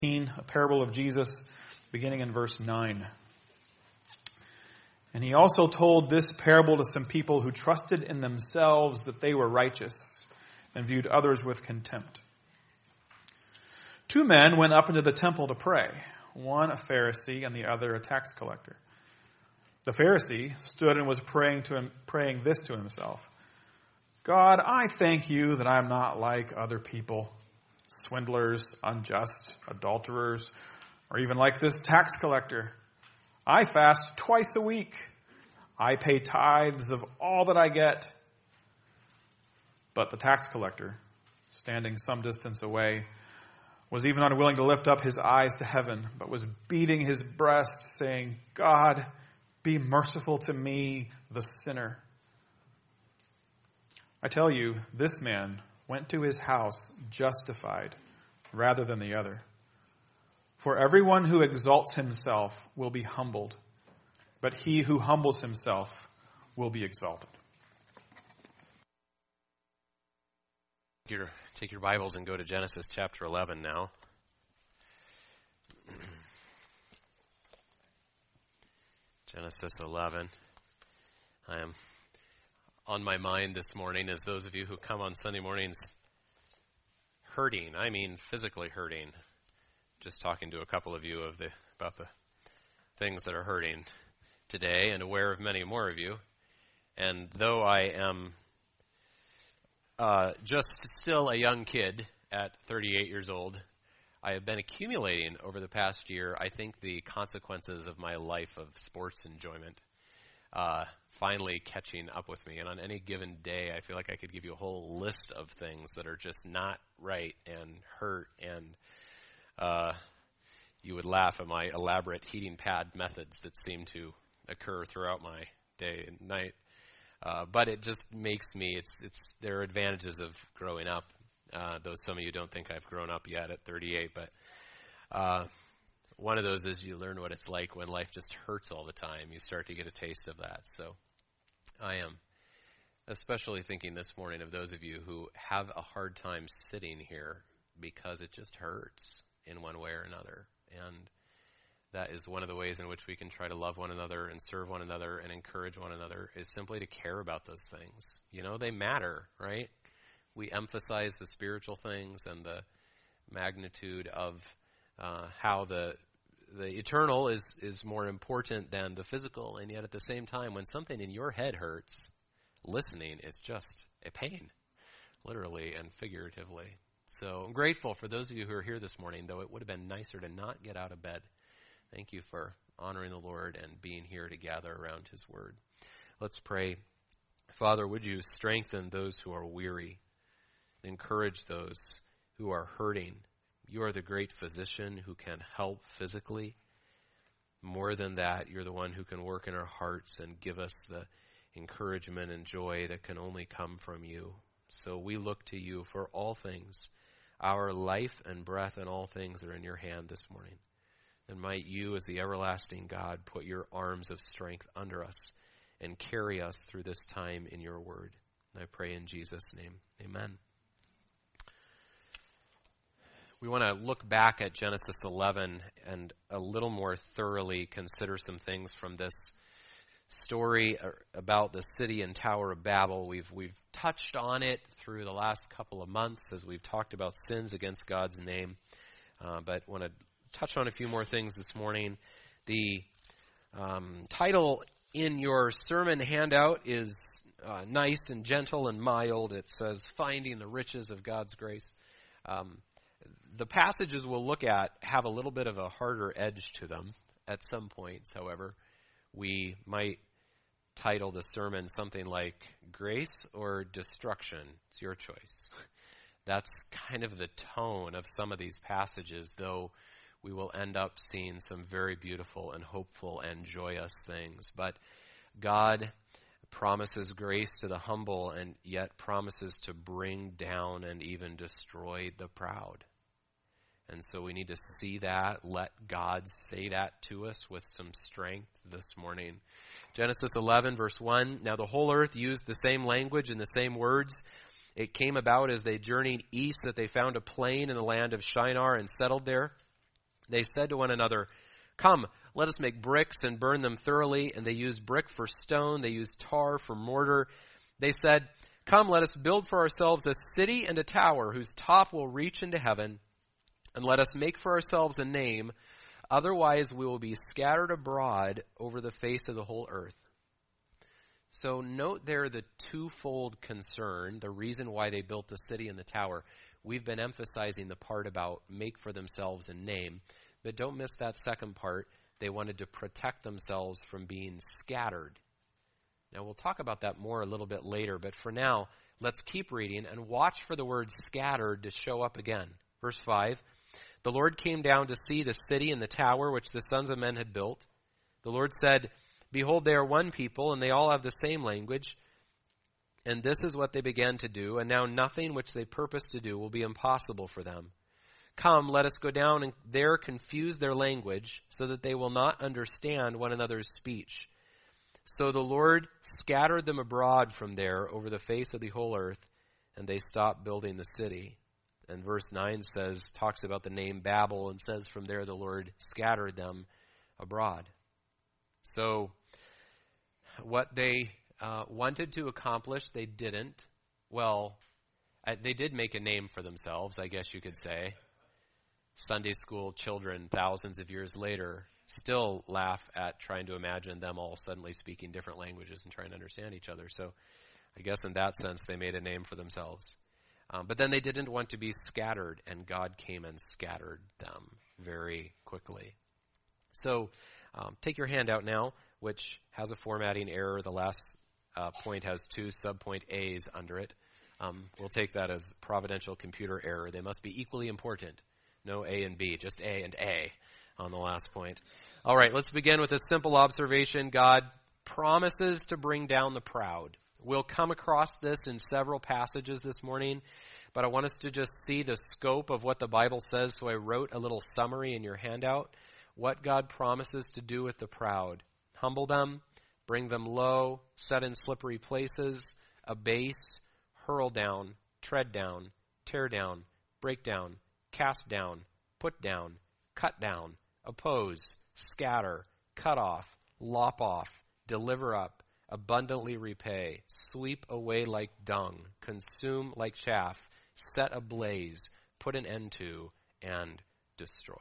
A parable of Jesus, beginning in verse 9. And he also told this parable to some people who trusted in themselves that they were righteous and viewed others with contempt. 2 men went up into the temple to pray, one a Pharisee and the other a tax collector. The Pharisee stood and was praying this to himself: God, I thank you that I am not like other people, swindlers, unjust, adulterers, or even like this tax collector. I fast twice a week. I pay tithes of all that I get. But the tax collector, standing some distance away, was even unwilling to lift up his eyes to heaven, but was beating his breast, saying, God, be merciful to me, the sinner. I tell you, this man went to his house justified rather than the other. For everyone who exalts himself will be humbled, but he who humbles himself will be exalted. Take your Bibles and go to Genesis chapter 11 now. Genesis 11. I am on my mind this morning as those of you who come on Sunday mornings hurting. I mean physically hurting. Just talking to a couple of you about the things that are hurting today, and aware of many more of you. And though I am just still a young kid at 38 years old, I have been accumulating over the past year, I think, the consequences of my life of sports enjoyment finally catching up with me. And on any given day, I feel like I could give you a whole list of things that are just not right and hurt, and you would laugh at my elaborate heating pad methods that seem to occur throughout my day and night. But it just makes me, there are advantages of growing up, though some of you don't think I've grown up yet at 38. But one of those is you learn what it's like when life just hurts all the time. You start to get a taste of that. So I am especially thinking this morning of those of you who have a hard time sitting here because it just hurts in one way or another. And that is one of the ways in which we can try to love one another and serve one another and encourage one another, is simply to care about those things. You know, they matter, right? We emphasize the spiritual things and the magnitude of how the eternal is more important than the physical. And yet at the same time, when something in your head hurts, listening is just a pain, literally and figuratively. So I'm grateful for those of you who are here this morning, though it would have been nicer to not get out of bed. Thank you for honoring the Lord and being here to gather around His Word. Let's pray. Father, would you strengthen those who are weary, encourage those who are hurting. You are the great physician who can help physically. More than that, you're the one who can work in our hearts and give us the encouragement and joy that can only come from you. So we look to you for all things. Our life and breath and all things are in your hand this morning. And might you, as the everlasting God, put your arms of strength under us and carry us through this time in your word. I pray in Jesus' name. Amen. We want to look back at Genesis 11 and a little more thoroughly consider some things from this story about the city and Tower of Babel. We've touched on it through the last couple of months as we've talked about sins against God's name, but want to touch on a few more things this morning. The title in your sermon handout is nice and gentle and mild. It says, Finding the Riches of God's Grace. The passages we'll look at have a little bit of a harder edge to them at some points. However, we might title the sermon something like Grace or Destruction. It's your choice. That's kind of the tone of some of these passages, though we will end up seeing some very beautiful and hopeful and joyous things. But God promises grace to the humble and yet promises to bring down and even destroy the proud. And so we need to see that, let God say that to us with some strength this morning. Genesis 11, verse 1, Now the whole earth used the same language and the same words. It came about as they journeyed east that they found a plain in the land of Shinar and settled there. They said to one another, "Come, let us make bricks and burn them thoroughly." And they used brick for stone. They used tar for mortar. They said, "Come, let us build for ourselves a city and a tower whose top will reach into heaven. And let us make for ourselves a name. Otherwise we will be scattered abroad over the face of the whole earth." So note there the twofold concern, the reason why they built the city and the tower. We've been emphasizing the part about make for themselves a name. But don't miss that second part. They wanted to protect themselves from being scattered. Now we'll talk about that more a little bit later. But for now, let's keep reading and watch for the word scattered to show up again. Verse 5. The Lord came down to see the city and the tower which the sons of men had built. The Lord said, "Behold, they are one people, and they all have the same language. And this is what they began to do, and now nothing which they purpose to do will be impossible for them. Come, let us go down and there confuse their language, so that they will not understand one another's speech." So the Lord scattered them abroad from there over the face of the whole earth, and they stopped building the city. And verse 9 talks about the name Babel, and says from there the Lord scattered them abroad. So what they wanted to accomplish, they didn't. Well, they did make a name for themselves, I guess you could say. Sunday school children, thousands of years later, still laugh at trying to imagine them all suddenly speaking different languages and trying to understand each other. So I guess in that sense, they made a name for themselves. But then they didn't want to be scattered, and God came and scattered them very quickly. So take your handout now, which has a formatting error. The last point has 2 subpoint A's under it. We'll take that as providential computer error. They must be equally important. No A and B, just A and A on the last point. All right, let's begin with a simple observation. God promises to bring down the proud. We'll come across this in several passages this morning, but I want us to just see the scope of what the Bible says, so I wrote a little summary in your handout. What God promises to do with the proud. Humble them, bring them low, set in slippery places, abase, hurl down, tread down, tear down, break down, cast down, put down, cut down, oppose, scatter, cut off, lop off, deliver up, abundantly repay, sweep away like dung, consume like chaff, set ablaze, put an end to, and destroy.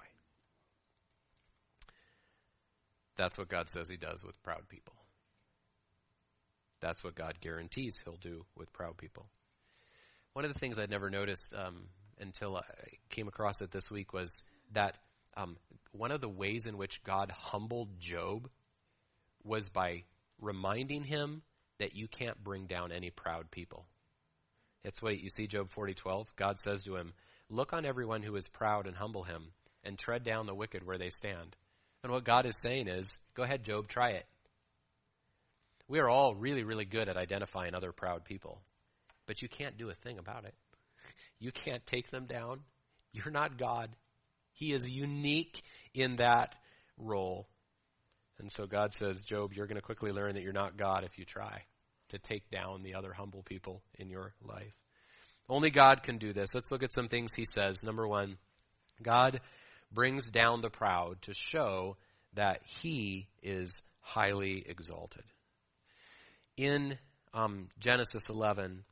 That's what God says he does with proud people. That's what God guarantees he'll do with proud people. One of the things I'd never noticed until I came across it this week was that one of the ways in which God humbled Job was by reminding him that you can't bring down any proud people. It's what you see Job 40:12. God says to him, "Look on everyone who is proud and humble him, and tread down the wicked where they stand." And what God is saying is, go ahead, Job, try it. We are all really, really good at identifying other proud people, but you can't do a thing about it. You can't take them down. You're not God. He is unique in that role. And so God says, Job, you're going to quickly learn that you're not God if you try to take down the other humble people in your life. Only God can do this. Let's look at some things he says. Number 1, God brings down the proud to show that he is highly exalted. In Genesis 11,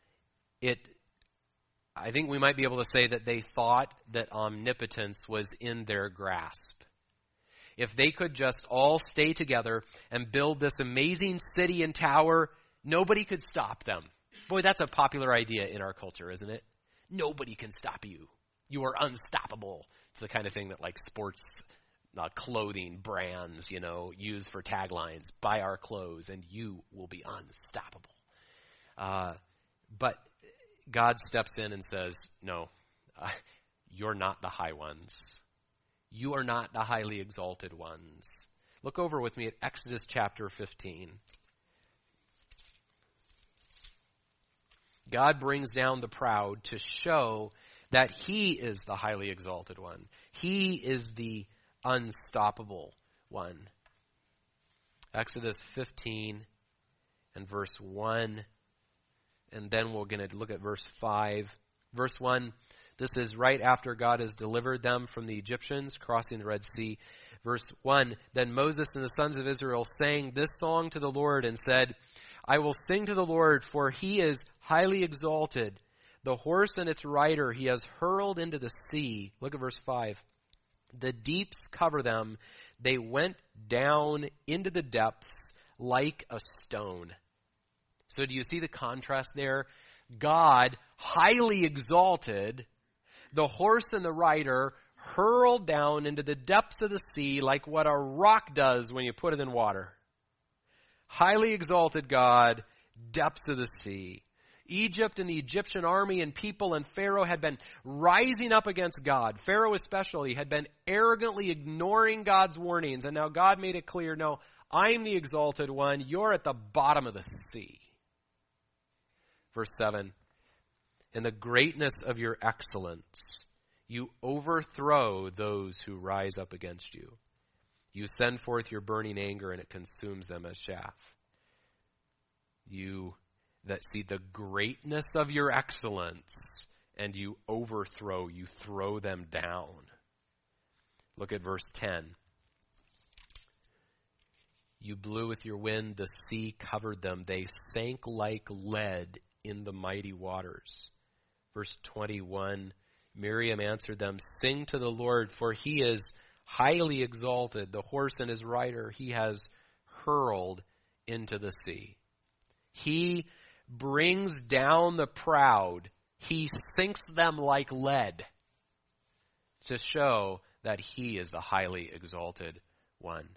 I think we might be able to say that they thought that omnipotence was in their grasp. If they could just all stay together and build this amazing city and tower, nobody could stop them. Boy, that's a popular idea in our culture, isn't it? Nobody can stop you. You are unstoppable. It's the kind of thing that like sports clothing brands, use for taglines. Buy our clothes and you will be unstoppable. But God steps in and says, no, you're not the high ones. You are not the highly exalted ones. Look over with me at Exodus chapter 15. God brings down the proud to show that he is the highly exalted one. He is the unstoppable one. Exodus 15 and verse 1. And then we're going to look at verse 5. Verse 1, This is right after God has delivered them from the Egyptians, crossing the Red Sea. Verse 1, then Moses and the sons of Israel sang this song to the Lord and said, I will sing to the Lord, for he is highly exalted. The horse and its rider he has hurled into the sea. Look at verse 5. The deeps cover them. They went down into the depths like a stone. So do you see the contrast there? God, highly exalted, the horse and the rider hurled down into the depths of the sea like what a rock does when you put it in water. Highly exalted God, depths of the sea. Egypt and the Egyptian army and people and Pharaoh had been rising up against God. Pharaoh especially had been arrogantly ignoring God's warnings. And now God made it clear, no, I'm the exalted one. You're at the bottom of the sea. Verse 7, in the greatness of your excellence, you overthrow those who rise up against you. You send forth your burning anger, and it consumes them as chaff. You that see the greatness of your excellence, and you overthrow, you throw them down. Look at verse 10. You blew with your wind, the sea covered them. They sank like lead in the mighty waters. Verse 21, Miriam answered them, sing to the Lord, for he is highly exalted. The horse and his rider he has hurled into the sea. He brings down the proud. He sinks them like lead to show that he is the highly exalted one.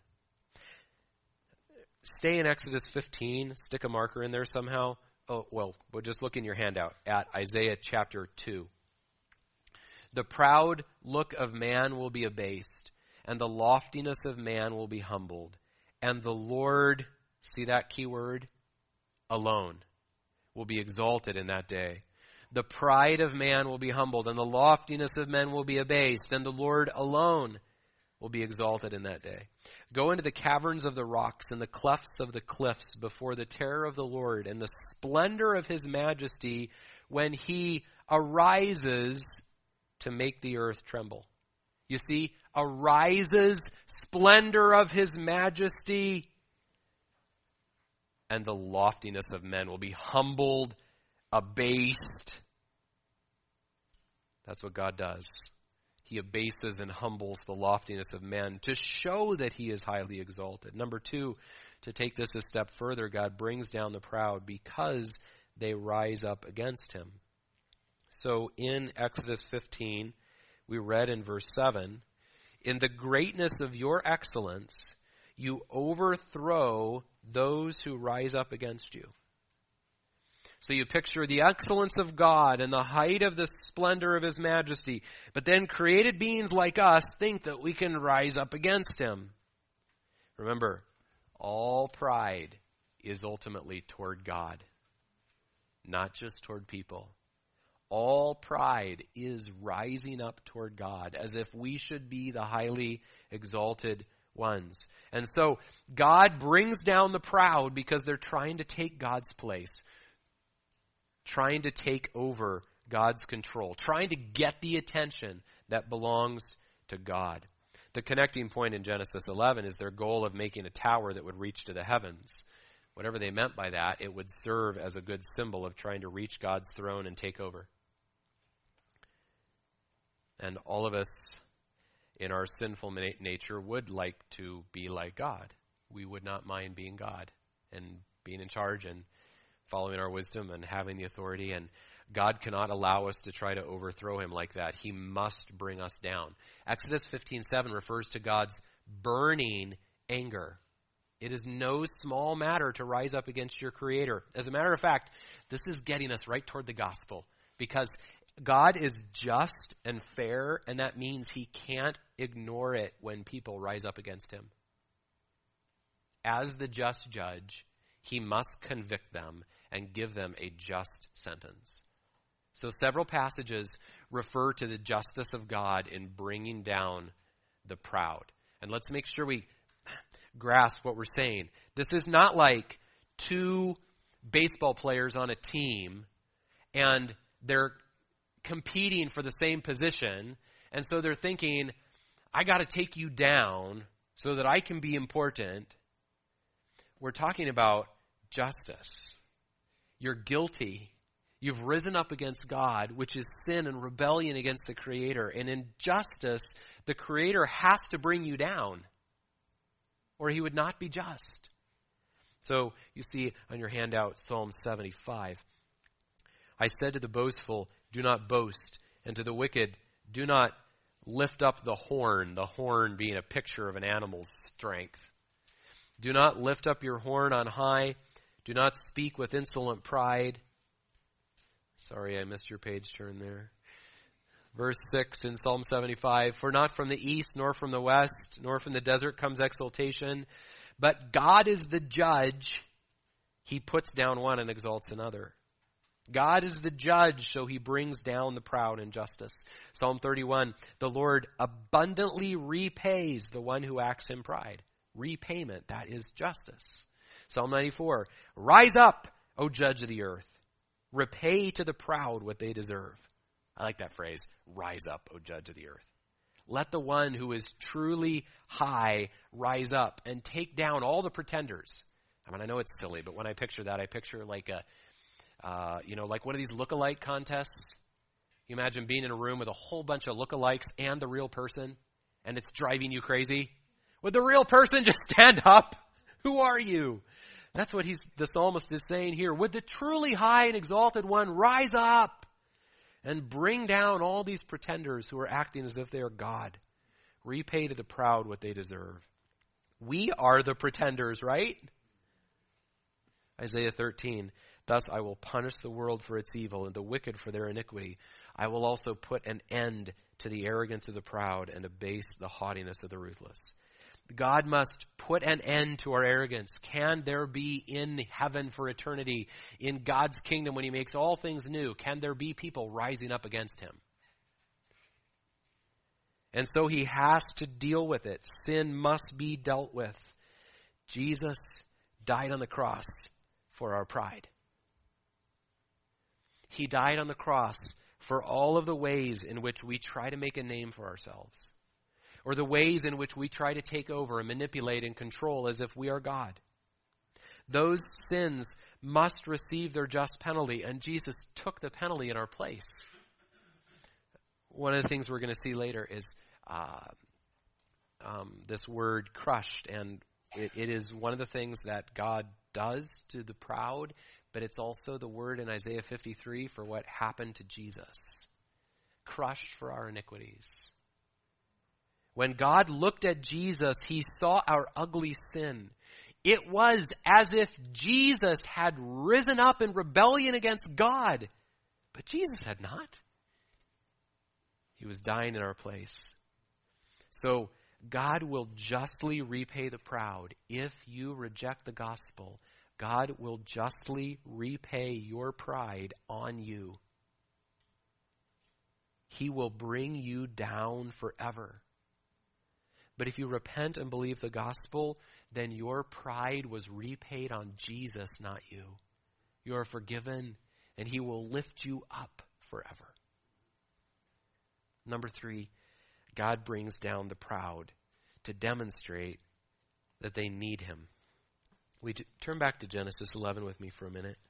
Stay in Exodus 15. Stick a marker in there somehow. Oh, well, just look in your handout at Isaiah chapter 2. The proud look of man will be abased, and the loftiness of man will be humbled. And the Lord, see that key word? Alone will be exalted in that day. The pride of man will be humbled, and the loftiness of men will be abased, and the Lord alone will be exalted in that day. Go into the caverns of the rocks and the clefts of the cliffs before the terror of the Lord and the splendor of his majesty when he arises to make the earth tremble. You see, arises, splendor of his majesty, and the loftiness of men will be humbled, abased. That's what God does. He abases and humbles the loftiness of men to show that he is highly exalted. Number 2, to take this a step further, God brings down the proud because they rise up against him. So in Exodus 15, we read in verse 7, in the greatness of your excellence, you overthrow those who rise up against you. So you picture the excellence of God and the height of the splendor of his majesty. But then created beings like us think that we can rise up against him. Remember, all pride is ultimately toward God, not just toward people. All pride is rising up toward God, as if we should be the highly exalted ones. And so God brings down the proud because they're trying to take God's place, trying to take over God's control, trying to get the attention that belongs to God. The connecting point in Genesis 11 is their goal of making a tower that would reach to the heavens. Whatever they meant by that, it would serve as a good symbol of trying to reach God's throne and take over. And all of us in our sinful nature would like to be like God. We would not mind being God and being in charge and following our wisdom and having the authority. And God cannot allow us to try to overthrow him like that. He must bring us down. Exodus 15:7 refers to God's burning anger. It is no small matter to rise up against your Creator. As a matter of fact, this is getting us right toward the gospel, because God is just and fair, and that means he can't ignore it when people rise up against him. As the just judge, he must convict them and give them a just sentence. So several passages refer to the justice of God in bringing down the proud. And let's make sure we grasp what we're saying. This is not like two baseball players on a team and they're competing for the same position. And so they're thinking, I got to take you down so that I can be important. We're talking about justice. You're guilty. You've risen up against God, which is sin and rebellion against the Creator. And in justice, the Creator has to bring you down, or he would not be just. So you see on your handout Psalm 75. I said to the boastful, do not boast, and to the wicked, do not lift up the horn being a picture of an animal's strength. Do not lift up your horn on high. Do not speak with insolent pride. Sorry, I missed your page turn there. Verse 6 in Psalm 75, for not from the east, nor from the west, nor from the desert comes exaltation, but God is the judge. He puts down one and exalts another. God is the judge, so he brings down the proud in justice. Psalm 31, the Lord abundantly repays the one who acts in pride. Repayment, that is justice. Psalm 94, rise up, O judge of the earth. Repay to the proud what they deserve. I like that phrase, rise up, O judge of the earth. Let the one who is truly high rise up and take down all the pretenders. I mean, I know it's silly, but when I picture that, I picture like like one of these look-alike contests. You imagine being in a room with a whole bunch of look-alikes and the real person, and it's driving you crazy. Would the real person just stand up? Who are you? That's what the psalmist is saying here. Would the truly high and exalted one rise up and bring down all these pretenders who are acting as if they are God? Repay to the proud what they deserve. We are the pretenders, right? Isaiah 13, thus I will punish the world for its evil and the wicked for their iniquity. I will also put an end to the arrogance of the proud and abase the haughtiness of the ruthless. God must put an end to our arrogance. Can there be in heaven for eternity, in God's kingdom when he makes all things new, can there be people rising up against him? And so he has to deal with it. Sin must be dealt with. Jesus died on the cross for our pride. He died on the cross for all of the ways in which we try to make a name for ourselves, or the ways in which we try to take over and manipulate and control as if we are God. Those sins must receive their just penalty, and Jesus took the penalty in our place. One of the things we're going to see later is this word crushed, and it is one of the things that God does to the proud, but it's also the word in Isaiah 53 for what happened to Jesus. Crushed for our iniquities. When God looked at Jesus, he saw our ugly sin. It was as if Jesus had risen up in rebellion against God, but Jesus had not. He was dying in our place. So God will justly repay the proud. If you reject the gospel, God will justly repay your pride on you. He will bring you down forever. But if you repent and believe the gospel, then your pride was repaid on Jesus, not you. You are forgiven, and he will lift you up forever. Number 3, God brings down the proud to demonstrate that they need him. Turn back to Genesis 11 with me for a minute.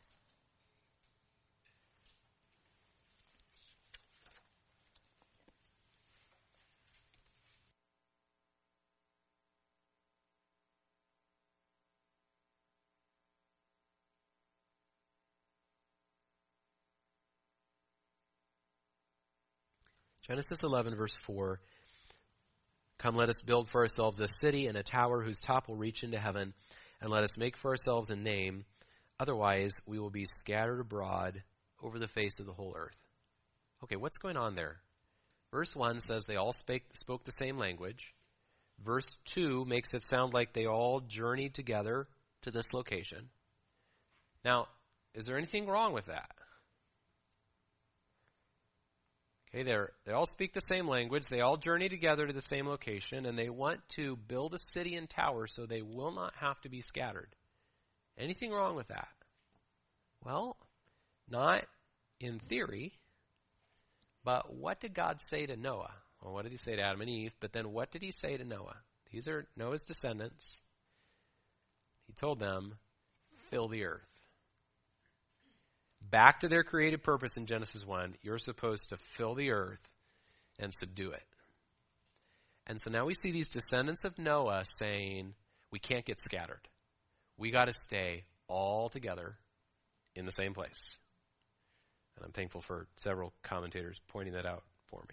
Genesis 11, verse 4. Come, let us build for ourselves a city and a tower whose top will reach into heaven, and let us make for ourselves a name. Otherwise, we will be scattered abroad over the face of the whole earth. Okay, what's going on there? Verse 1 says they all spoke the same language. Verse 2 makes it sound like they all journeyed together to this location. Now, is there anything wrong with that? Okay, they all speak the same language. They all journey together to the same location, and they want to build a city and tower so they will not have to be scattered. Anything wrong with that? Well, not in theory. But what did God say to Noah? Well, what did he say to Adam and Eve? But then what did he say to Noah? These are Noah's descendants. He told them, fill the earth. Back to their creative purpose in Genesis 1, you're supposed to fill the earth and subdue it. And so now we see these descendants of Noah saying, we can't get scattered. We got to stay all together in the same place. And I'm thankful for several commentators pointing that out for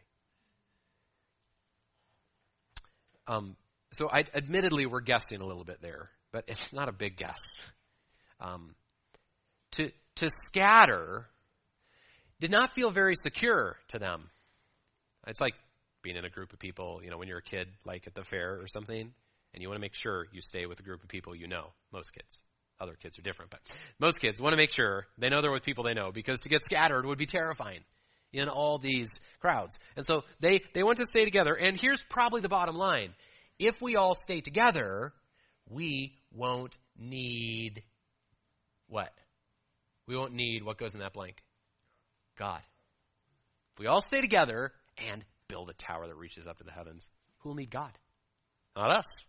me. So admittedly, we're guessing a little bit there, but it's not a big guess. To scatter did not feel very secure to them. It's like being in a group of people, when you're a kid, like at the fair or something, and you want to make sure you stay with a group of people you know. Most kids. Other kids are different, but most kids want to make sure they know they're with people they know, because to get scattered would be terrifying in all these crowds. And so they want to stay together, and here's probably the bottom line. If we all stay together, we won't need what? We won't need what goes in that blank? God. If we all stay together and build a tower that reaches up to the heavens, who will need God? Not us.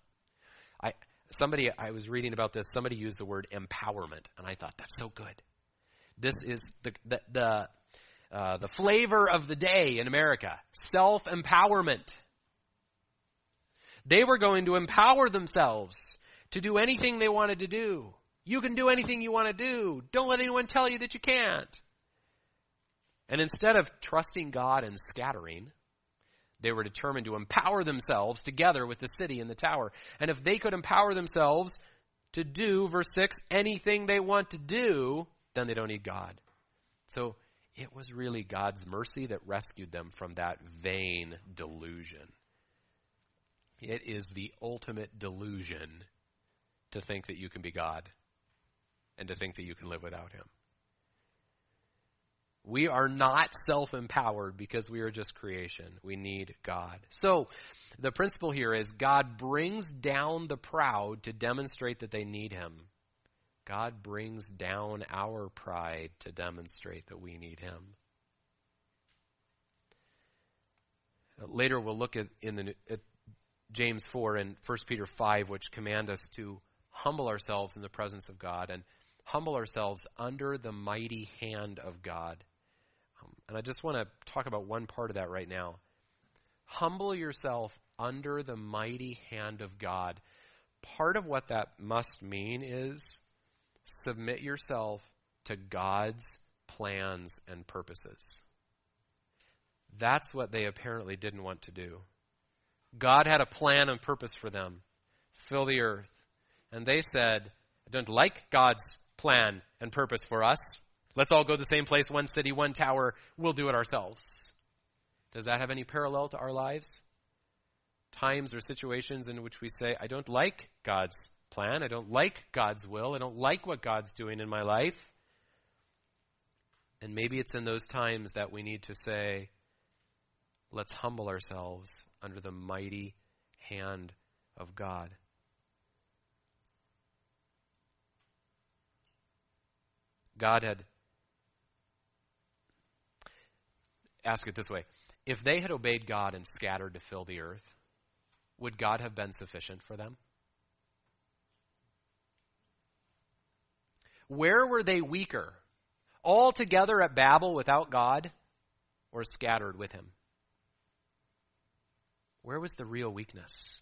I was reading about this. Somebody used the word empowerment, and I thought, that's so good. This is the flavor of the day in America. Self-empowerment. They were going to empower themselves to do anything they wanted to do. You can do anything you want to do. Don't let anyone tell you that you can't. And instead of trusting God and scattering, they were determined to empower themselves together with the city and the tower. And if they could empower themselves to do, verse 6, anything they want to do, then they don't need God. So it was really God's mercy that rescued them from that vain delusion. It is the ultimate delusion to think that you can be God and to think that you can live without him. We are not self-empowered because we are just creation. We need God. So the principle here is God brings down the proud to demonstrate that they need him. God brings down our pride to demonstrate that we need him. Later we'll look at James 4 and 1 Peter 5, which command us to humble ourselves in the presence of God and humble ourselves under the mighty hand of God. And I just want to talk about one part of that right now. Humble yourself under the mighty hand of God. Part of what that must mean is submit yourself to God's plans and purposes. That's what they apparently didn't want to do. God had a plan and purpose for them. Fill the earth. And they said, I don't like God's plan and purpose for us. Let's all go to the same place, one city, one tower. We'll do it ourselves. Does that have any parallel to our lives? Times or situations in which we say, I don't like God's plan. I don't like God's will. I don't like what God's doing in my life. And maybe it's in those times that we need to say, let's humble ourselves under the mighty hand of God. God had, ask it this way, if they had obeyed God and scattered to fill the earth, would God have been sufficient for them? Where were they weaker? All together at Babel without God, or scattered with him? Where was the real weakness?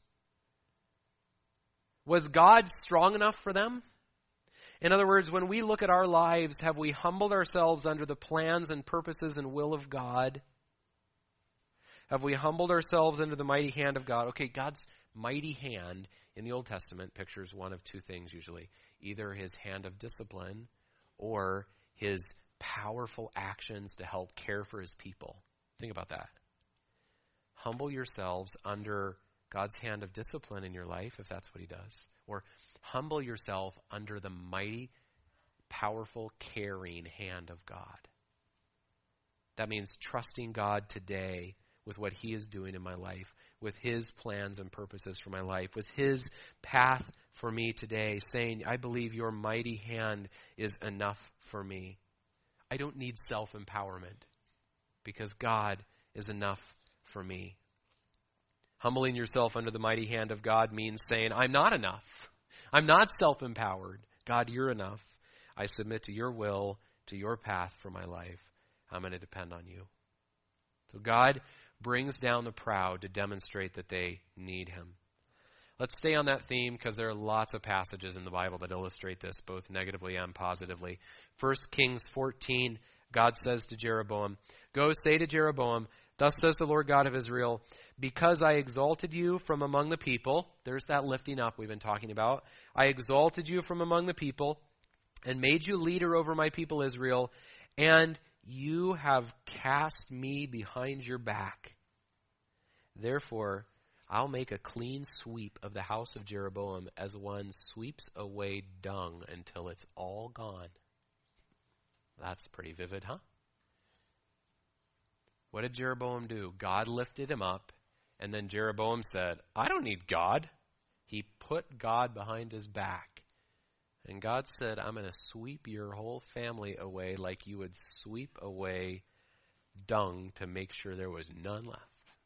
Was God strong enough for them? In other words, when we look at our lives, have we humbled ourselves under the plans and purposes and will of God? Have we humbled ourselves under the mighty hand of God? Okay, God's mighty hand in the Old Testament pictures one of two things usually. Either his hand of discipline or his powerful actions to help care for his people. Think about that. Humble yourselves under God's hand of discipline in your life, if that's what he does. Or humble yourself under the mighty, powerful, caring hand of God. That means trusting God today with what he is doing in my life, with his plans and purposes for my life, with his path for me today, saying, I believe your mighty hand is enough for me. I don't need self-empowerment. because God is enough for me. Humbling yourself under the mighty hand of God means saying, I'm not enough. I'm not self-empowered. God, you're enough. I submit to your will, to your path for my life. I'm going to depend on you. So God brings down the proud to demonstrate that they need him. Let's stay on that theme because there are lots of passages in the Bible that illustrate this, both negatively and positively. 1 Kings 14, God says to Jeroboam, go say to Jeroboam, thus says the Lord God of Israel, because I exalted you from among the people, there's that lifting up we've been talking about. I exalted you from among the people and made you leader over my people Israel, and you have cast me behind your back. Therefore, I'll make a clean sweep of the house of Jeroboam as one sweeps away dung until it's all gone. That's pretty vivid, huh? What did Jeroboam do? God lifted him up, and then Jeroboam said, I don't need God. He put God behind his back. And God said, I'm going to sweep your whole family away like you would sweep away dung to make sure there was none left.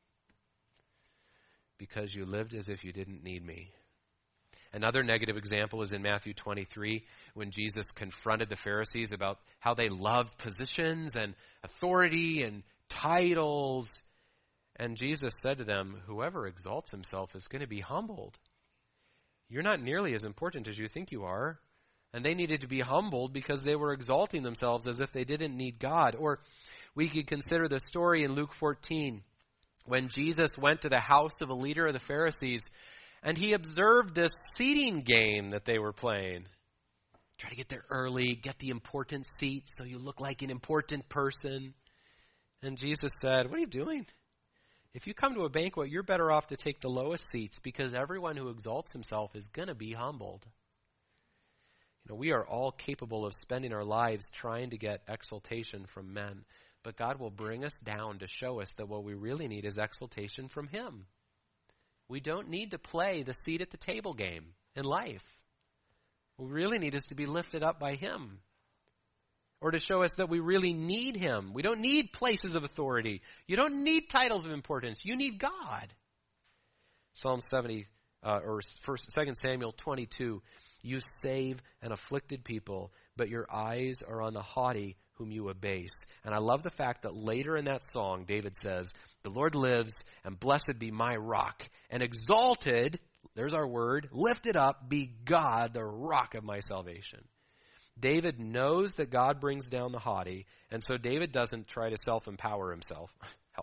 Because you lived as if you didn't need me. Another negative example is in Matthew 23 when Jesus confronted the Pharisees about how they loved positions and authority and titles. And Jesus said to them, whoever exalts himself is going to be humbled. You're not nearly as important as you think you are. And they needed to be humbled because they were exalting themselves as if they didn't need God. Or we could consider the story in Luke 14 when Jesus went to the house of a leader of the Pharisees and he observed this seating game that they were playing. Try to get there early, get the important seats so you look like an important person. And Jesus said, what are you doing? If you come to a banquet, you're better off to take the lowest seats because everyone who exalts himself is going to be humbled. You know, we are all capable of spending our lives trying to get exaltation from men, but God will bring us down to show us that what we really need is exaltation from him. We don't need to play the seat at the table game in life. What we really need is to be lifted up by him, or to show us that we really need him. We don't need places of authority. You don't need titles of importance. You need God. Psalm 70, or 2 Samuel 22, you save an afflicted people, but your eyes are on the haughty whom you abase. And I love the fact that later in that song, David says, the Lord lives, and blessed be my rock, and exalted, there's our word, lifted up be God, the rock of my salvation. David knows that God brings down the haughty, and so David doesn't try to self-empower himself.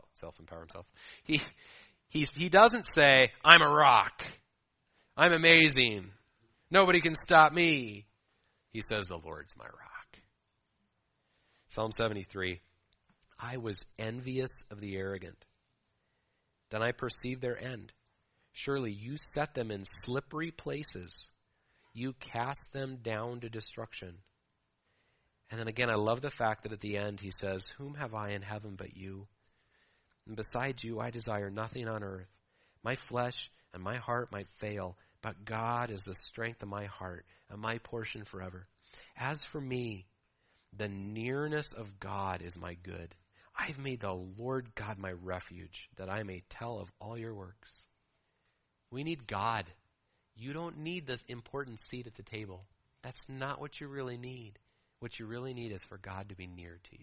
He doesn't say, I'm a rock. I'm amazing. Nobody can stop me. He says, the Lord's my rock. Psalm 73, I was envious of the arrogant. Then I perceived their end. Surely you set them in slippery places. You cast them down to destruction. And then again, I love the fact that at the end he says, whom have I in heaven but you? And besides you, I desire nothing on earth. My flesh and my heart might fail, but God is the strength of my heart and my portion forever. As for me, the nearness of God is my good. I've made the Lord God my refuge, that I may tell of all your works. We need God. You don't need this important seat at the table. That's not what you really need. What you really need is for God to be near to you.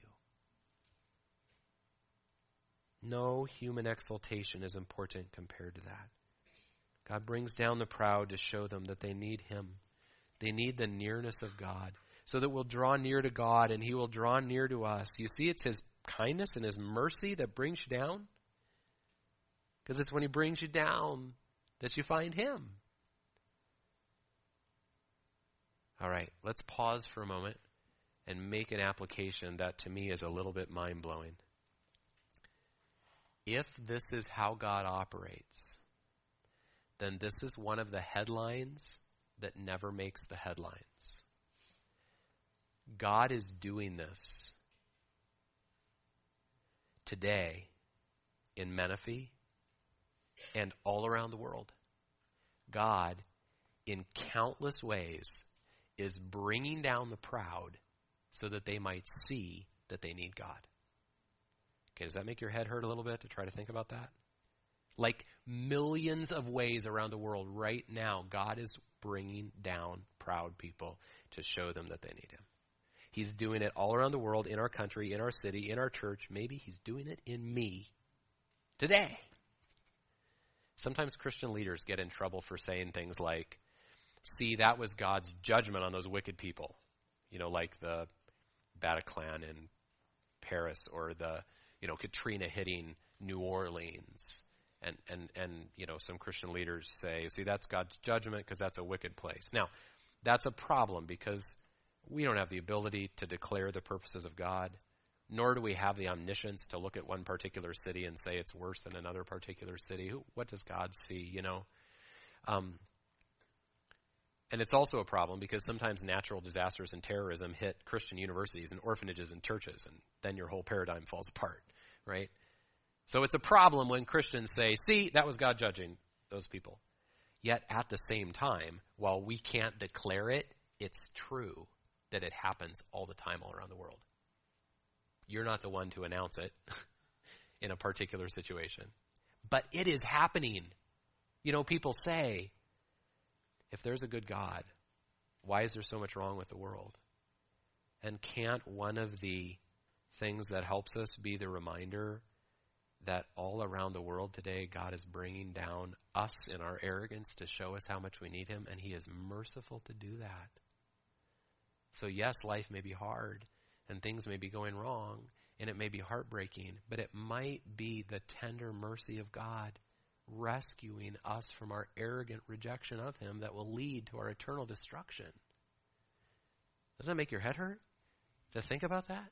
No human exaltation is important compared to that. God brings down the proud to show them that they need him. They need the nearness of God so that we'll draw near to God and he will draw near to us. You see, it's his kindness and his mercy that brings you down. Because it's when he brings you down that you find him. All right, let's pause for a moment and make an application that to me is a little bit mind-blowing. If this is how God operates, then this is one of the headlines that never makes the headlines. God is doing this today in Menifee and all around the world. God, in countless ways, is bringing down the proud so that they might see that they need God. Okay, does that make your head hurt a little bit to try to think about that? Like millions of ways around the world right now, God is bringing down proud people to show them that they need him. He's doing it all around the world, in our country, in our city, in our church. Maybe he's doing it in me today. Sometimes Christian leaders get in trouble for saying things like, see, that was God's judgment on those wicked people. Like the Bataclan in Paris, or the, Katrina hitting New Orleans. And some Christian leaders say, see, that's God's judgment because that's a wicked place. Now, that's a problem because we don't have the ability to declare the purposes of God, nor do we have the omniscience to look at one particular city and say it's worse than another particular city. What does God see, And it's also a problem because sometimes natural disasters and terrorism hit Christian universities and orphanages and churches, and then your whole paradigm falls apart, right? So it's a problem when Christians say, see, that was God judging those people. Yet at the same time, while we can't declare it, it's true that it happens all the time all around the world. You're not the one to announce it in a particular situation. But it is happening. People say, if there's a good God, why is there so much wrong with the world? And can't one of the things that helps us be the reminder that all around the world today, God is bringing down us in our arrogance to show us how much we need him, and he is merciful to do that. So yes, life may be hard, and things may be going wrong, and it may be heartbreaking, but it might be the tender mercy of God rescuing us from our arrogant rejection of him that will lead to our eternal destruction. Does that make your head hurt to think about that?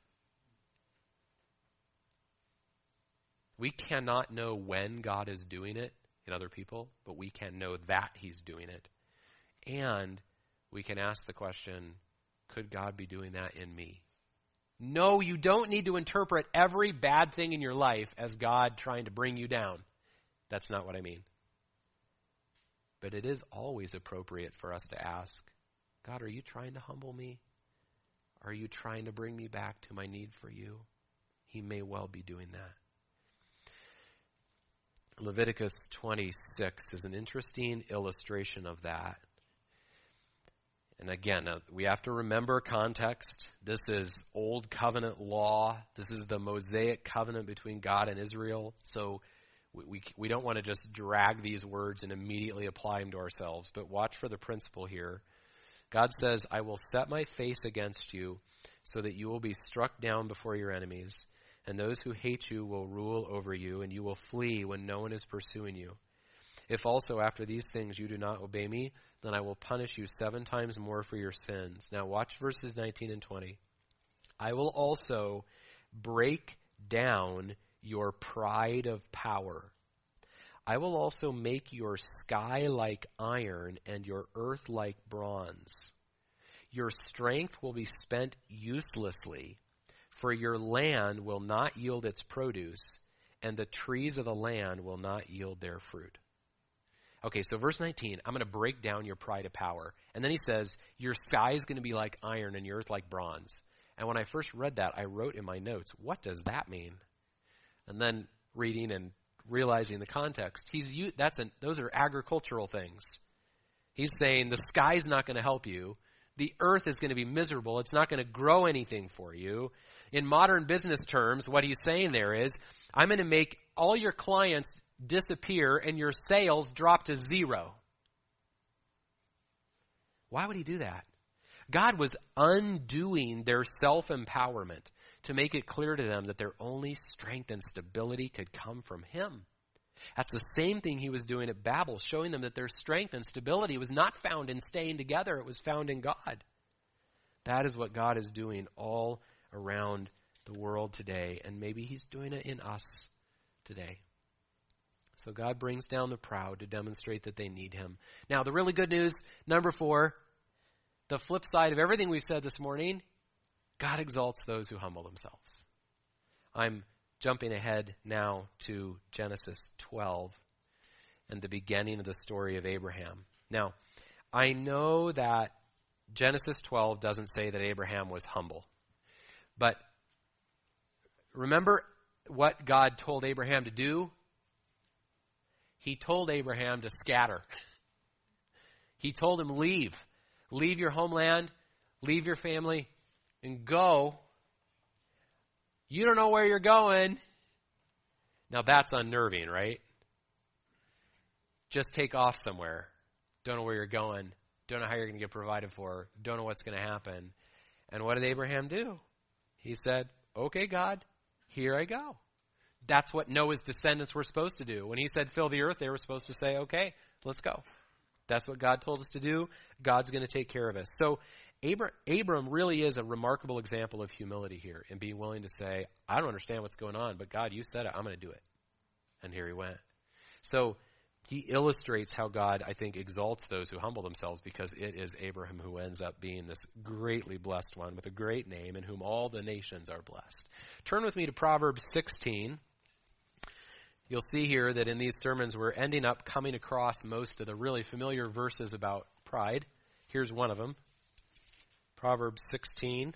We cannot know when God is doing it in other people, but we can know that he's doing it. And we can ask the question, could God be doing that in me? No, you don't need to interpret every bad thing in your life as God trying to bring you down. That's not what I mean. But it is always appropriate for us to ask, God, are you trying to humble me? Are you trying to bring me back to my need for you? He may well be doing that. Leviticus 26 is an interesting illustration of that. And again, we have to remember context. This is Old Covenant law. This is the Mosaic covenant between God and Israel. So we don't want to just drag these words and immediately apply them to ourselves. But watch for the principle here. God says, I will set my face against you so that you will be struck down before your enemies. And those who hate you will rule over you, and you will flee when no one is pursuing you. If also after these things you do not obey me, then I will punish you 7 times more for your sins. Now watch verses 19 and 20. I will also break down your pride of power. I will also make your sky like iron and your earth like bronze. Your strength will be spent uselessly, for your land will not yield its produce, and the trees of the land will not yield their fruit. Okay, so verse 19, I'm going to break down your pride of power. And then he says, your sky is going to be like iron and your earth like bronze. And when I first read that, I wrote in my notes, what does that mean? And then reading and realizing the context, those are agricultural things. He's saying the sky's not going to help you. The earth is going to be miserable. It's not going to grow anything for you. In modern business terms, what he's saying there is, I'm going to make all your clients disappear and your sales drop to 0. Why would he do that? God was undoing their self-empowerment to make it clear to them that their only strength and stability could come from him. That's the same thing he was doing at Babel, showing them that their strength and stability was not found in staying together. It was found in God. That is what God is doing all around the world today, and maybe he's doing it in us today. So God brings down the proud to demonstrate that they need him. Now, the really good news, number 4, the flip side of everything we've said this morning, God exalts those who humble themselves. I'm jumping ahead now to Genesis 12 and the beginning of the story of Abraham. Now, I know that Genesis 12 doesn't say that Abraham was humble. But remember, what God told Abraham to do? He told Abraham to scatter. He told him, leave. Leave your homeland, leave your family, and go. You don't know where you're going. Now that's unnerving, right? Just take off somewhere. Don't know where you're going. Don't know how you're going to get provided for. Don't know what's going to happen. And what did Abraham do? He said, okay, God, here I go. That's what Noah's descendants were supposed to do. When he said, fill the earth, they were supposed to say, okay, let's go. That's what God told us to do. God's going to take care of us. So Abram really is a remarkable example of humility here in being willing to say, I don't understand what's going on, but God, you said it, I'm going to do it. And here he went. So he illustrates how God, I think, exalts those who humble themselves, because it is Abraham who ends up being this greatly blessed one with a great name in whom all the nations are blessed. Turn with me to Proverbs 16. You'll see here that in these sermons we're ending up coming across most of the really familiar verses about pride. Here's one of them. Proverbs 16.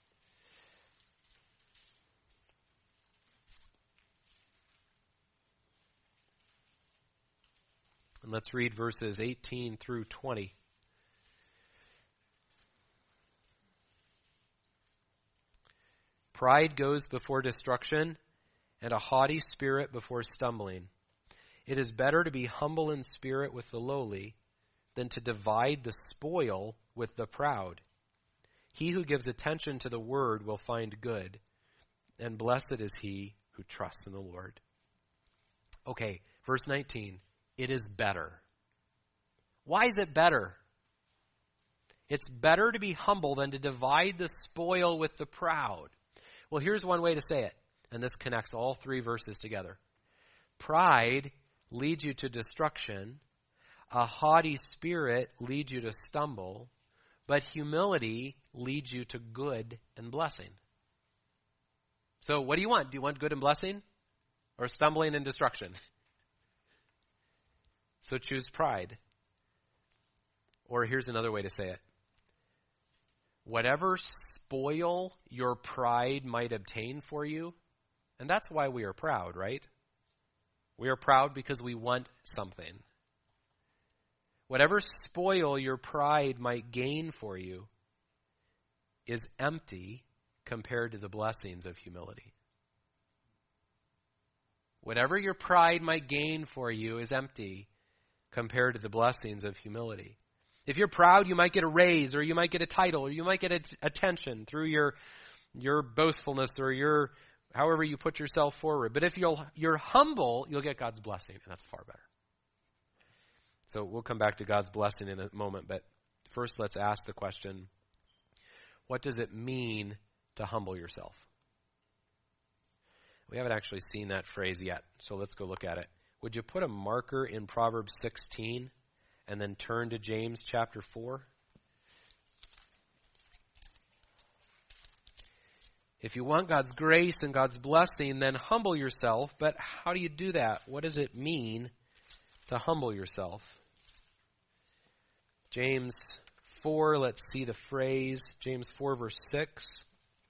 And let's read verses 18 through 20. Pride goes before destruction, and a haughty spirit before stumbling. It is better to be humble in spirit with the lowly than to divide the spoil with the proud. He who gives attention to the word will find good, and blessed is he who trusts in the Lord. Okay, verse 19. It is better. Why is it better? It's better to be humble than to divide the spoil with the proud. Well, here's one way to say it, and this connects all three verses together. Pride leads you to destruction. A haughty spirit leads you to stumble. But humility leads you to good and blessing. So what do you want? Do you want good and blessing? Or stumbling and destruction? So choose pride. Or here's another way to say it. Whatever spoil your pride might obtain for you, and that's why we are proud, right? We are proud because we want something. Whatever spoil your pride might gain for you is empty compared to the blessings of humility. Whatever your pride might gain for you is empty compared to the blessings of humility. If you're proud, you might get a raise, or you might get a title, or you might get attention through your boastfulness, or your however you put yourself forward. But if you're humble, you'll get God's blessing, and that's far better. So we'll come back to God's blessing in a moment, but first let's ask the question, what does it mean to humble yourself? We haven't actually seen that phrase yet, so let's go look at it. Would you put a marker in Proverbs 16 and then turn to James chapter 4? If you want God's grace and God's blessing, then humble yourself. But how do you do that? What does it mean to humble yourself? James 4, let's see the phrase. James 4 verse 6.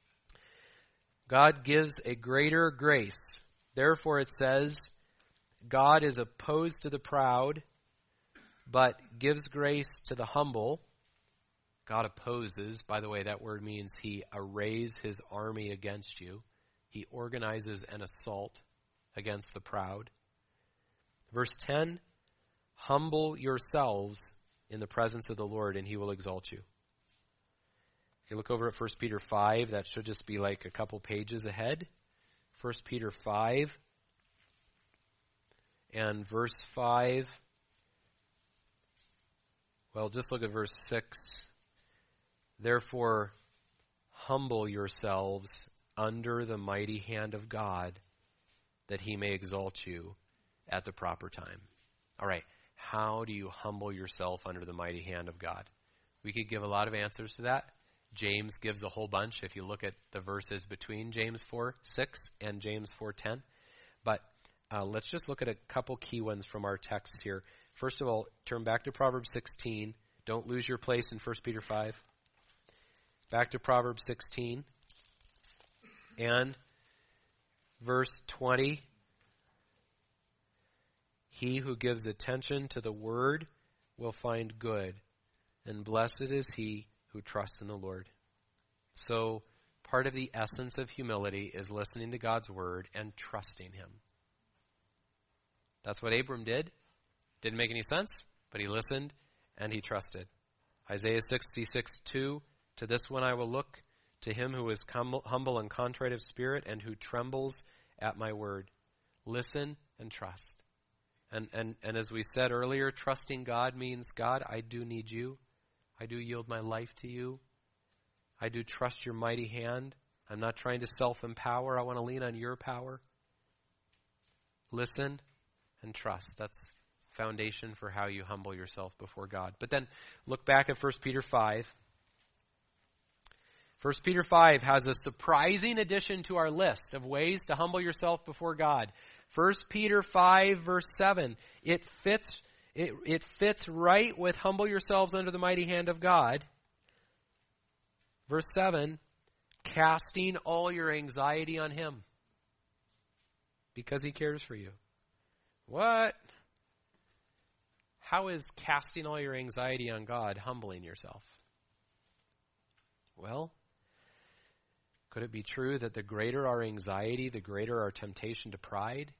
God gives a greater grace. Therefore it says, God is opposed to the proud, but gives grace to the humble. God opposes. By the way, that word means he arrays his army against you. He organizes an assault against the proud. Verse 10, humble yourselves in the presence of the Lord, and he will exalt you. If you look over at 1 Peter 5, that should just be like a couple pages ahead. 1 Peter 5 and verse 5. Well, just look at verse 6. Therefore, humble yourselves under the mighty hand of God, that he may exalt you at the proper time. All right, how do you humble yourself under the mighty hand of God? We could give a lot of answers to that. James gives a whole bunch if you look at the verses between James 4:6 and James 4:10. But let's just look at a couple key ones from our texts here. First of all, turn back to Proverbs 16. Don't lose your place in 1 Peter 5. Back to Proverbs 16. And verse 20. He who gives attention to the word will find good, and blessed is he who trusts in the Lord. So part of the essence of humility is listening to God's word and trusting him. That's what Abram did. Didn't make any sense, but he listened and he trusted. Isaiah 66:2, to this one I will look, to him who is humble and contrite of spirit and who trembles at my word. Listen and trust. And as we said earlier, trusting God means, God, I do need you. I do yield my life to you. I do trust your mighty hand. I'm not trying to self-empower. I want to lean on your power. Listen and trust. That's foundation for how you humble yourself before God. But then look back at 1 Peter 5. 1 Peter 5 has a surprising addition to our list of ways to humble yourself before God. 1 Peter 5 verse 7. It fits right with humble yourselves under the mighty hand of God. Verse 7, casting all your anxiety on him because he cares for you. What? How is casting all your anxiety on God humbling yourself? Well, could it be true that the greater our anxiety, the greater our temptation to pride?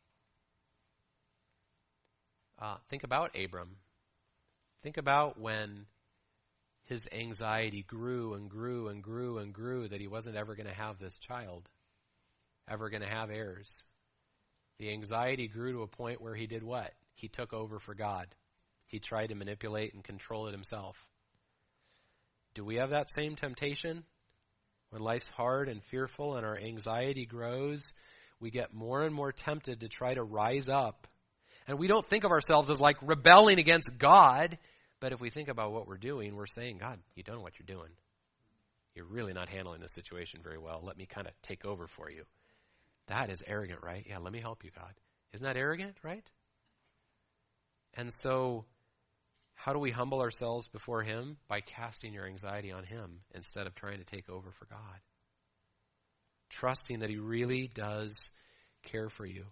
Think about Abram. Think about when his anxiety grew and grew and grew and grew that he wasn't ever going to have this child, ever going to have heirs. The anxiety grew to a point where he did what? He took over for God. He tried to manipulate and control it himself. Do we have that same temptation? When life's hard and fearful and our anxiety grows, we get more and more tempted to try to rise up. And we don't think of ourselves as like rebelling against God, but if we think about what we're doing, we're saying, God, you don't know what you're doing. You're really not handling the situation very well. Let me kind of take over for you. That is arrogant, right? Yeah, let me help you, God. Isn't that arrogant, right? And so, how do we humble ourselves before him? By casting your anxiety on him instead of trying to take over for God. Trusting that he really does care for you.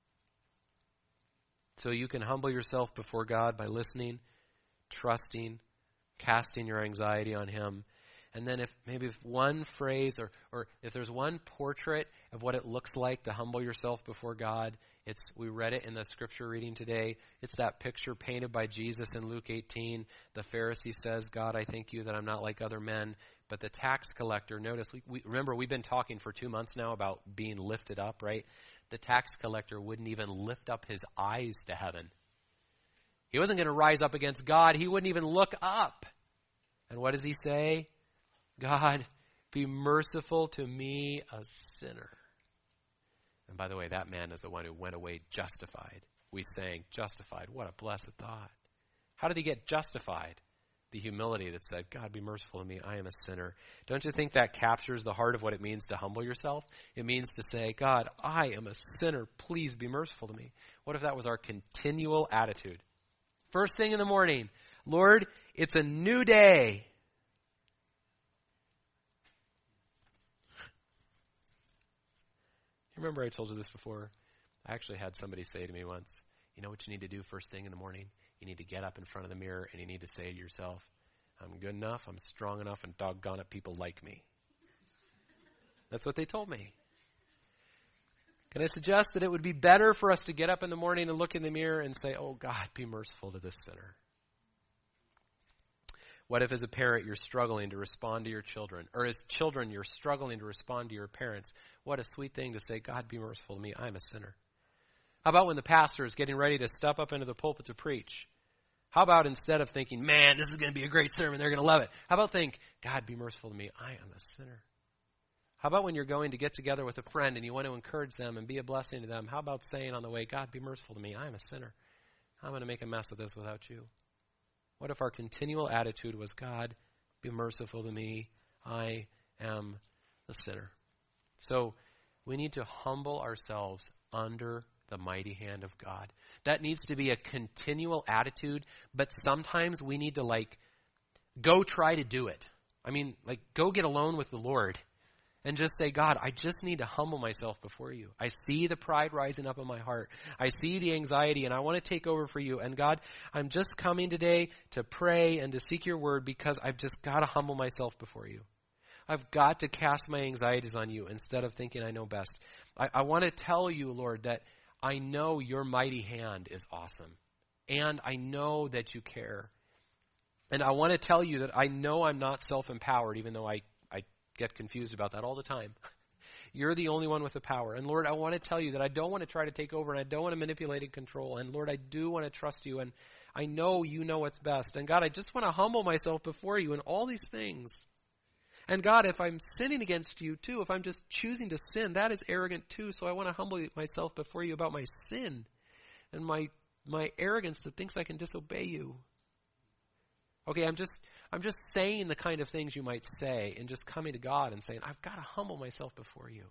So you can humble yourself before God by listening, trusting, casting your anxiety on him. And then if one phrase or if there's one portrait of what it looks like to humble yourself before God, we read it in the scripture reading today. It's that picture painted by Jesus in Luke 18. The Pharisee says, God, I thank you that I'm not like other men. But the tax collector, notice, remember we've been talking for 2 months now about being lifted up, right? The tax collector wouldn't even lift up his eyes to heaven. He wasn't going to rise up against God. He wouldn't even look up. And what does he say? God, be merciful to me, a sinner. And by the way, that man is the one who went away justified. We sang justified. What a blessed thought. How did he get justified? The humility that said, God, be merciful to me. I am a sinner. Don't you think that captures the heart of what it means to humble yourself? It means to say, God, I am a sinner. Please be merciful to me. What if that was our continual attitude? First thing in the morning, Lord, it's a new day. Remember I told you this before? I actually had somebody say to me once, you know what you need to do first thing in the morning? You need to get up in front of the mirror and you need to say to yourself, I'm good enough, I'm strong enough, and doggone it, people like me. That's what they told me. Can I suggest that it would be better for us to get up in the morning and look in the mirror and say, oh God, be merciful to this sinner? What if as a parent you're struggling to respond to your children? Or as children you're struggling to respond to your parents? What a sweet thing to say, God, be merciful to me, I'm a sinner. How about when the pastor is getting ready to step up into the pulpit to preach? How about instead of thinking, man, this is going to be a great sermon, they're going to love it. How about think, God, be merciful to me, I am a sinner. How about when you're going to get together with a friend and you want to encourage them and be a blessing to them? How about saying on the way, God, be merciful to me, I am a sinner. I'm going to make a mess of this without you. What if our continual attitude was, God, be merciful to me, I am a sinner. So we need to humble ourselves under the mighty hand of God. That needs to be a continual attitude, but sometimes we need to go try to do it. I mean, go get alone with the Lord and just say, God, I just need to humble myself before you. I see the pride rising up in my heart. I see the anxiety, and I want to take over for you. And God, I'm just coming today to pray and to seek your word because I've just got to humble myself before you. I've got to cast my anxieties on you instead of thinking I know best. I want to tell you, Lord, that I know your mighty hand is awesome. And I know that you care. And I want to tell you that I know I'm not self-empowered, even though I get confused about that all the time. You're the only one with the power. And Lord, I want to tell you that I don't want to try to take over, and I don't want to manipulate and control. And Lord, I do want to trust you, and I know you know what's best. And God, I just want to humble myself before you in all these things. And God, if I'm sinning against you too, if I'm just choosing to sin, that is arrogant too. So I want to humble myself before you about my sin and my arrogance that thinks I can disobey you. Okay, I'm just saying the kind of things you might say and just coming to God and saying, I've got to humble myself before you.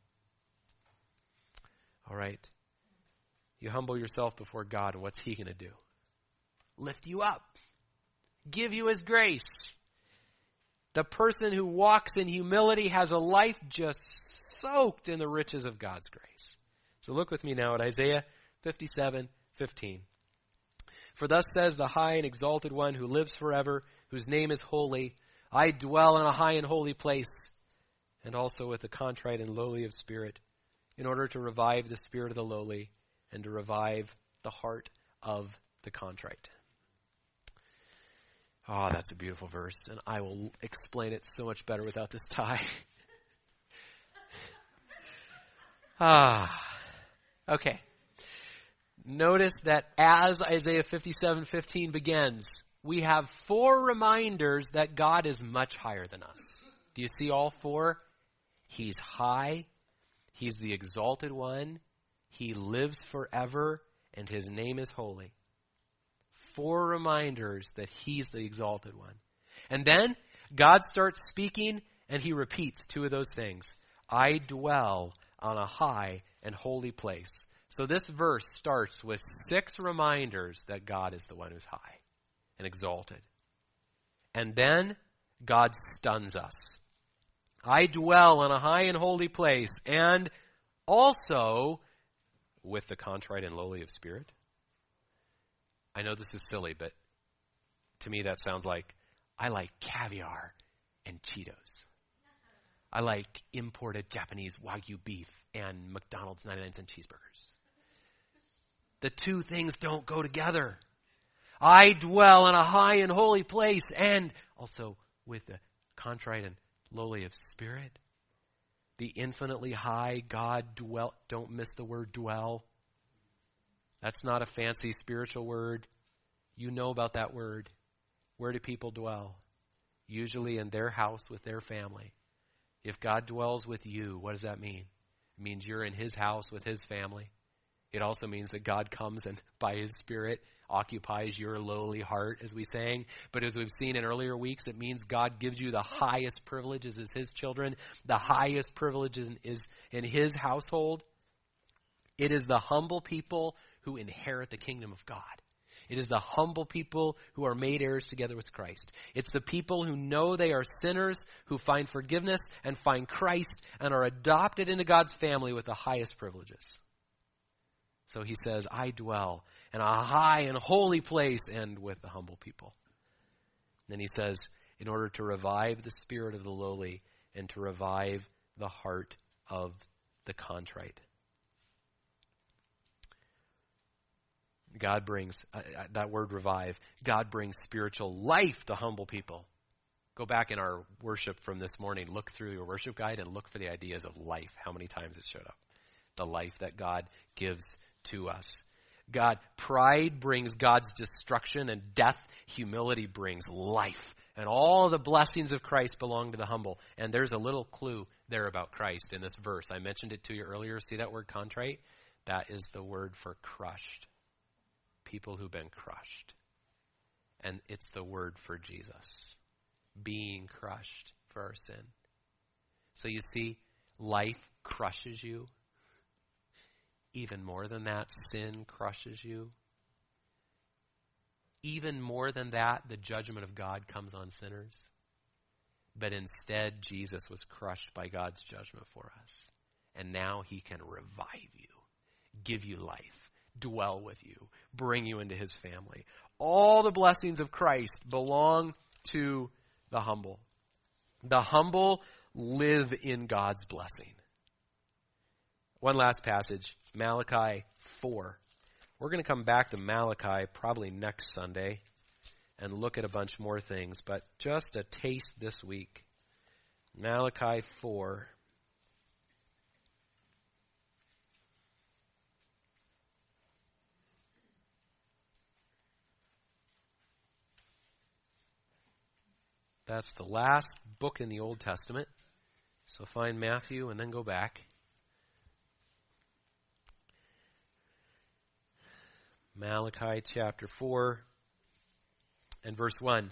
All right. You humble yourself before God, and what's he going to do? Lift you up. Give you his grace. The person who walks in humility has a life just soaked in the riches of God's grace. So look with me now at Isaiah 57:15. For thus says the high and exalted one who lives forever, whose name is holy. I dwell in a high and holy place, and also with the contrite and lowly of spirit, in order to revive the spirit of the lowly and to revive the heart of the contrite. Oh, that's a beautiful verse, and I will explain it so much better without this tie. Okay. Notice that as Isaiah 57:15 begins, we have 4 reminders that God is much higher than us. Do you see all 4? He's high, he's the exalted one, he lives forever, and his name is holy. 4 reminders that he's the exalted one. And then God starts speaking, and he repeats 2 of those things. I dwell on a high and holy place. So this verse starts with 6 reminders that God is the one who's high and exalted. And then God stuns us. I dwell on a high and holy place, and also with the contrite and lowly of spirit. I know this is silly, but to me that sounds like I like caviar and Cheetos. I like imported Japanese Wagyu beef and McDonald's 99-cent cheeseburgers. The 2 things don't go together. I dwell in a high and holy place, and also with the contrite and lowly of spirit. The infinitely high God dwell. Don't miss the word dwell. That's not a fancy spiritual word. You know about that word. Where do people dwell? Usually in their house with their family. If God dwells with you, what does that mean? It means you're in his house with his family. It also means that God comes and by his Spirit occupies your lowly heart, as we sang. But as we've seen in earlier weeks, it means God gives you the highest privileges as his children. The highest privileges is in his household. It is the humble people who inherit the kingdom of God. It is the humble people who are made heirs together with Christ. It's the people who know they are sinners, who find forgiveness and find Christ and are adopted into God's family with the highest privileges. So he says, I dwell in a high and holy place, and with the humble people. Then he says, in order to revive the spirit of the lowly and to revive the heart of the contrite. God brings, that word revive, God brings spiritual life to humble people. Go back in our worship from this morning, look through your worship guide and look for the ideas of life, how many times it showed up. The life that God gives to us. Pride brings God's destruction, and death, humility brings life. And all the blessings of Christ belong to the humble. And there's a little clue there about Christ in this verse. I mentioned it to you earlier. See that word contrite? That is the word for crushed. People who've been crushed. And it's the word for Jesus. Being crushed for our sin. So you see, life crushes you. Even more than that, sin crushes you. Even more than that, the judgment of God comes on sinners. But instead, Jesus was crushed by God's judgment for us. And now he can revive you, give you life, dwell with you, bring you into his family. All the blessings of Christ belong to the humble. The humble live in God's blessing. One last passage, Malachi 4. We're going to come back to Malachi probably next Sunday and look at a bunch more things, but just a taste this week. Malachi 4. That's the last book in the Old Testament. So find Matthew and then go back. Malachi chapter 4 and verse 1.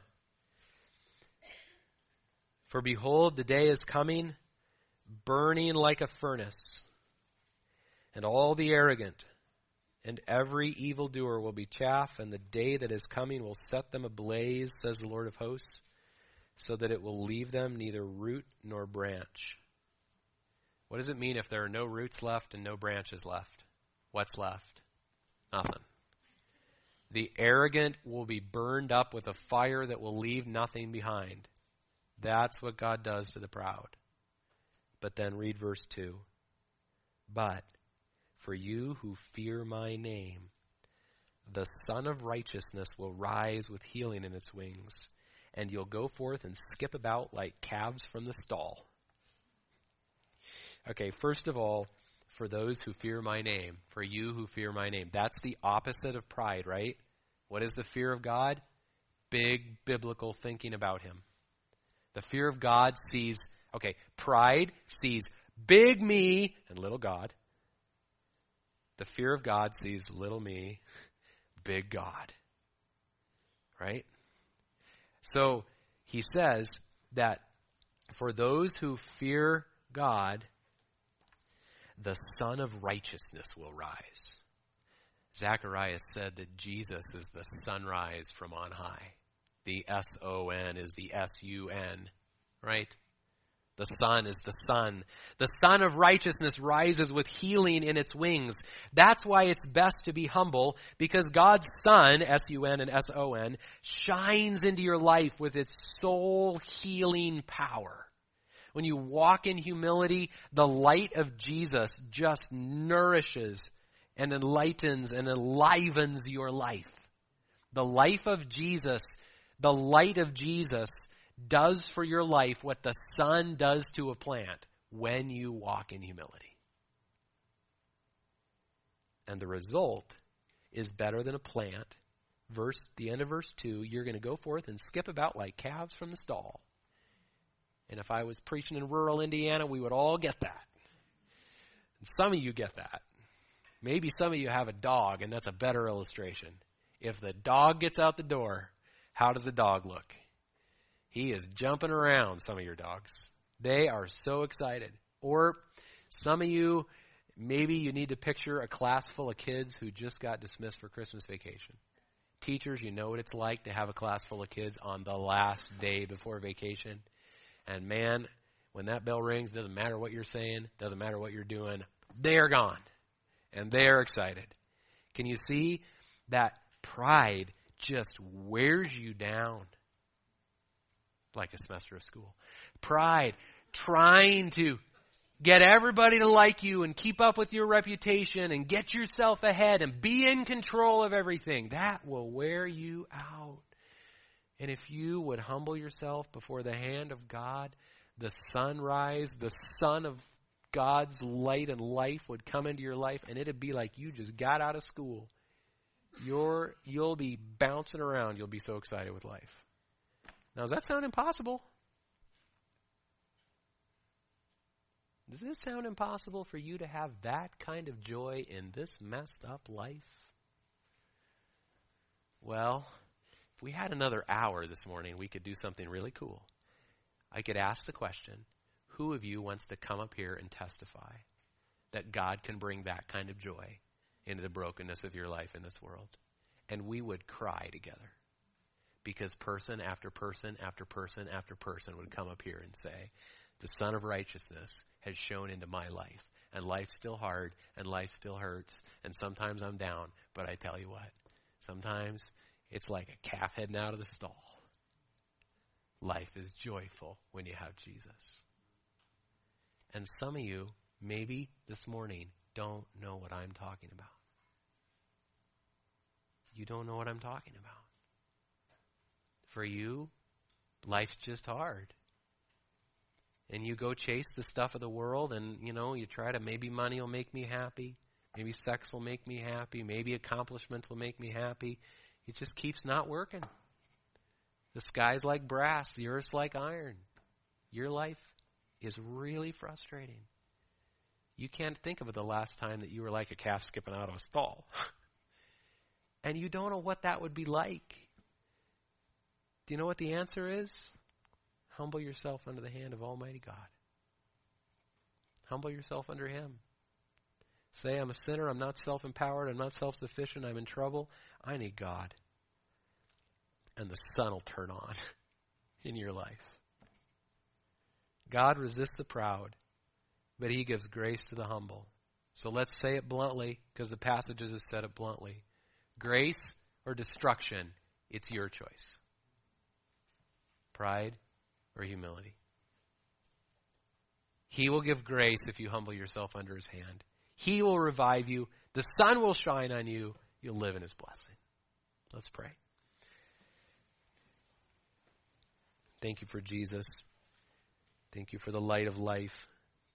For behold, the day is coming, burning like a furnace, and all the arrogant and every evildoer will be chaff, and the day that is coming will set them ablaze, says the Lord of hosts, so that it will leave them neither root nor branch. What does it mean if there are no roots left and no branches left? What's left? Nothing. The arrogant will be burned up with a fire that will leave nothing behind. That's what God does to the proud. But then read verse 2. But for you who fear my name, the Son of Righteousness will rise with healing in its wings, and you'll go forth and skip about like calves from the stall. Okay, first of all, for those who fear my name, for you who fear my name. That's the opposite of pride, right? What is the fear of God? Big biblical thinking about him. The fear of God sees, pride sees big me and little God. The fear of God sees little me, big God. Right? So he says that for those who fear God, the Son of Righteousness will rise. Zacharias said that Jesus is the sunrise from on high. The S-O-N is the S-U-N, right? The Son is the Son. The Son of Righteousness rises with healing in its wings. That's why it's best to be humble, because God's Son, S-U-N and S-O-N, shines into your life with its soul-healing power. When you walk in humility, the light of Jesus just nourishes and enlightens and enlivens your life. The life of Jesus, the light of Jesus does for your life what the sun does to a plant when you walk in humility. And the result is better than a plant. The end of verse 2, you're going to go forth and skip about like calves from the stall. And if I was preaching in rural Indiana, we would all get that. And some of you get that. Maybe some of you have a dog, and that's a better illustration. If the dog gets out the door, how does the dog look? He is jumping around, some of your dogs. They are so excited. Or some of you, maybe you need to picture a class full of kids who just got dismissed for Christmas vacation. Teachers, you know what it's like to have a class full of kids on the last day before vacation. And man, when that bell rings, doesn't matter what you're saying, doesn't matter what you're doing, they're gone. And they're excited. Can you see that pride just wears you down like a semester of school? Pride, trying to get everybody to like you and keep up with your reputation and get yourself ahead and be in control of everything. That will wear you out. And if you would humble yourself before the hand of God, the sunrise, the sun of God's light and life would come into your life, and it'd be like you just got out of school. You'll be bouncing around. You'll be so excited with life. Now, does that sound impossible? Does it sound impossible for you to have that kind of joy in this messed up life? Well, if we had another hour this morning, we could do something really cool. I could ask the question, who of you wants to come up here and testify that God can bring that kind of joy into the brokenness of your life in this world? And we would cry together. because person after person after person after person would come up here and say, the Son of Righteousness has shown into my life, and life's still hard, and life still hurts, and sometimes I'm down, but I tell you what, sometimes it's like a calf heading out of the stall. Life is joyful when you have Jesus. And some of you, maybe this morning, don't know what I'm talking about. You don't know what I'm talking about. For you, life's just hard. And you go chase the stuff of the world, and, you try to, maybe money will make me happy. Maybe sex will make me happy. Maybe accomplishments will make me happy. It just keeps not working. The sky's like brass. The earth's like iron. Your life is really frustrating. You can't think of it the last time that you were like a calf skipping out of a stall. And you don't know what that would be like. Do you know what the answer is? Humble yourself under the hand of Almighty God. Humble yourself under Him. Say, I'm a sinner, I'm not self-empowered, I'm not self-sufficient, I'm in trouble. I need God. And the sun will turn on in your life. God resists the proud, but He gives grace to the humble. So let's say it bluntly, because the passages have said it bluntly. Grace or destruction, it's your choice. Pride or humility. He will give grace if you humble yourself under His hand. He will revive you. The sun will shine on you. You'll live in His blessing. Let's pray. Thank you for Jesus. Thank you for the light of life.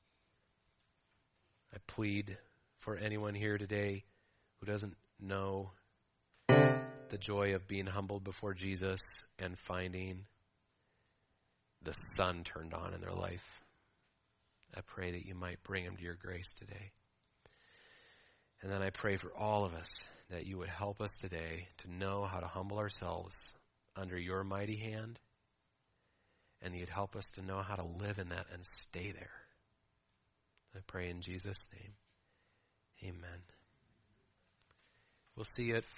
I plead for anyone here today who doesn't know the joy of being humbled before Jesus and finding the sun turned on in their life. I pray that you might bring them to your grace today. And then I pray for all of us that you would help us today to know how to humble ourselves under your mighty hand, and you'd help us to know how to live in that and stay there. I pray in Jesus' name. Amen. We'll see you at